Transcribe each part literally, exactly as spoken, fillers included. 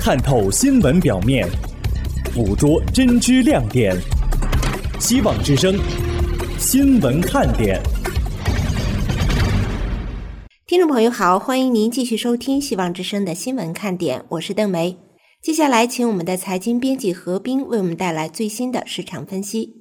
看透新闻表面，捕捉真知亮点。希望之声新闻看点。 听众朋友好，欢迎您继续收听希望之声的新闻看点，我是邓梅。接下来请我们的财经编辑何冰为我们带来最新的市场分析。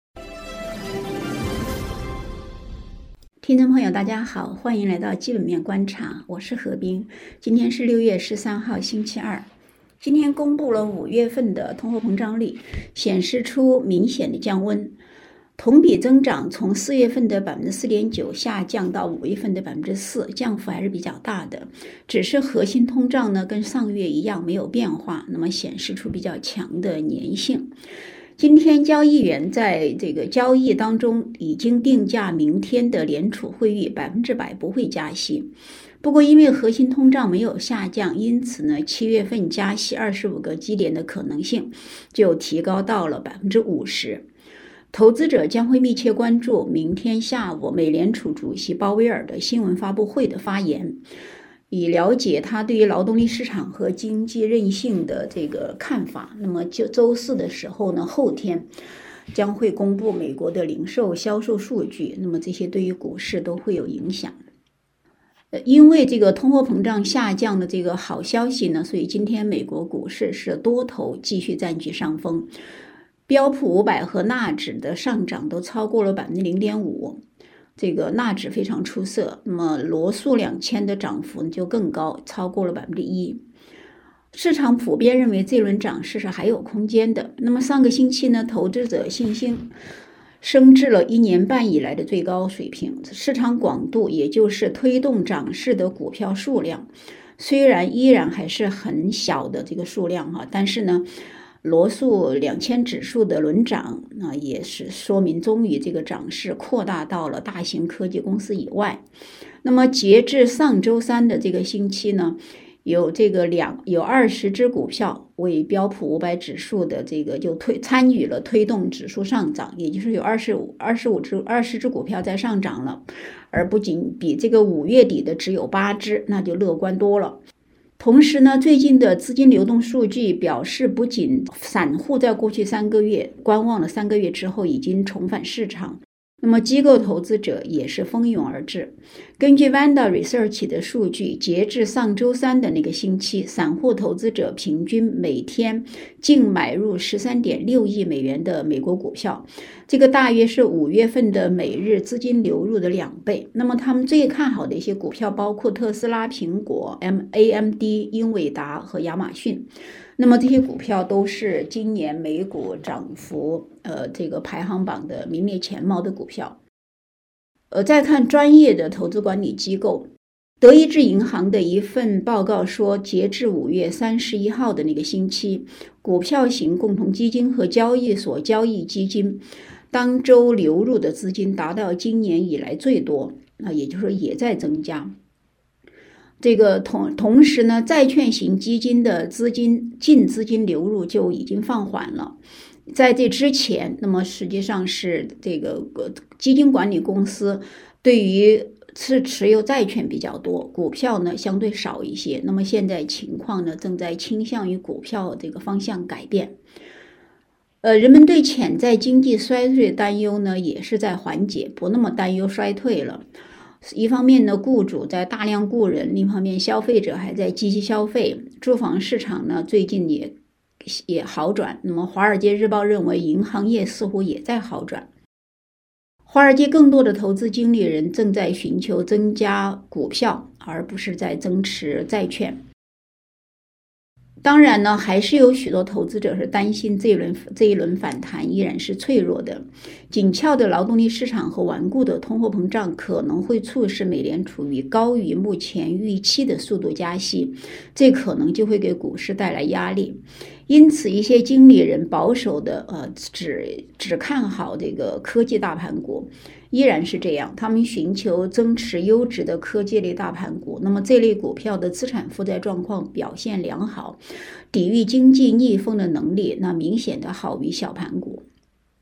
听众朋友大家好，欢迎来到基本面观察，我是何冰。今天是六月十三号星期二。今天公布了五月份的通货膨胀率，显示出明显的降温，同比增长从四月份的 百分之四点九 下降到五月份的 百分之四， 降幅还是比较大的。只是核心通胀呢跟上月一样没有变化，那么显示出比较强的粘性。今天交易员在这个交易当中已经定价明天的联储会议百分之百不会加息。不过因为核心通胀没有下降，因此呢七月份加息二十五个基点的可能性就提高到了 百分之五十。投资者将会密切关注明天下午美联储主席鲍威尔的新闻发布会的发言，以了解他对于劳动力市场和经济韧性的这个看法。那么就周四的时候呢，后天将会公布美国的零售销售数据，那么这些对于股市都会有影响。呃，因为这个通货膨胀下降的这个好消息呢，所以今天美国股市是多头继续占据上风。标普五百和纳指的上涨都超过了 百分之零点五， 这个纳指非常出色。那么罗素两千的涨幅就更高，超过了 百分之一。 市场普遍认为这轮涨势是还有空间的。那么上个星期呢，投资者信心升至了一年半以来的最高水平，市场广度也就是推动涨势的股票数量虽然依然还是很小的这个数量哈，但是呢罗素两千指数的轮涨那也是说明终于这个涨势扩大到了大型科技公司以外。那么截至上周三的这个星期呢，有这个两有二十只股票为标普五百指数的这个就推参与了推动指数上涨，也就是有二十五 二十五只二十只股票在上涨了，而不仅比这个五月底的只有八只，那就乐观多了。同时呢，最近的资金流动数据表示，不仅散户在过去三个月观望了三个月之后已经重返市场，那么机构投资者也是蜂拥而至。根据 Vanda Research 的数据，截至上周三的那个星期，散户投资者平均每天净买入 十三点六亿美元的美国股票，这个大约是五月份的每日资金流入的两倍。那么他们最看好的一些股票包括特斯拉、苹果、A M D、英伟达和亚马逊。那么这些股票都是今年美股涨幅呃这个排行榜的名列前茅的股票。呃，再看专业的投资管理机构，德意志银行的一份报告说，截至五月三十一号的那个星期，股票型共同基金和交易所交易基金当周流入的资金达到今年以来最多，那也就是说也在增加。这个同同时呢，债券型基金的资金净资金流入就已经放缓了。在这之前，那么实际上是这个基金管理公司对于是持有债券比较多，股票呢相对少一些。那么现在情况呢正在倾向于股票这个方向改变。呃，人们对潜在经济衰退的担忧呢也是在缓解，不那么担忧衰退了。一方面呢，雇主在大量雇人，另一方面消费者还在积极消费，住房市场呢最近也也好转。那么华尔街日报认为银行业似乎也在好转。华尔街更多的投资经理人正在寻求增加股票，而不是在增持债券。当然呢，还是有许多投资者是担心这一轮这一轮反弹依然是脆弱的。紧俏的劳动力市场和顽固的通货膨胀可能会促使美联储以高于目前预期的速度加息，这可能就会给股市带来压力。因此一些经理人保守的呃只只看好这个科技大盘股，依然是这样，他们寻求增持优质的科技类大盘股。那么这类股票的资产负债状况表现良好，抵御经济逆风的能力那明显的好于小盘股。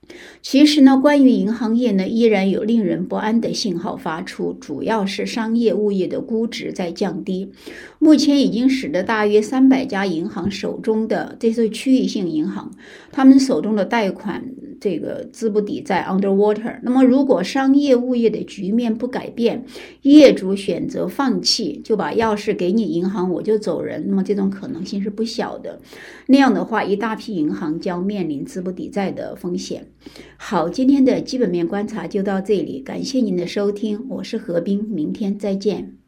其实呢，关于银行业呢，依然有令人不安的信号发出，主要是商业物业的估值在降低。目前已经使得大约三百家银行手中的这些区域性银行，他们手中的贷款这个资不抵债 underwater。那么，如果商业物业的局面不改变，业主选择放弃，就把钥匙给你银行，我就走人，那么这种可能性是不小的。那样的话，一大批银行将面临资不抵债的风险。好，今天的基本面观察就到这里，感谢您的收听，我是何冰，明天再见。